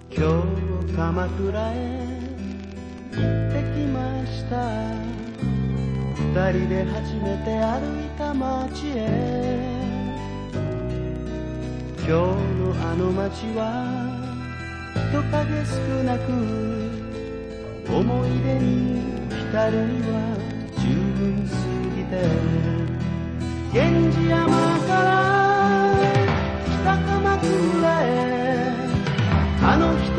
今日鎌倉へ行ってきました。二人で初めて歩いた街へ。今日のあの街は人影少なく、思い出に浸るには十分過ぎて、源氏山から北鎌倉へあの人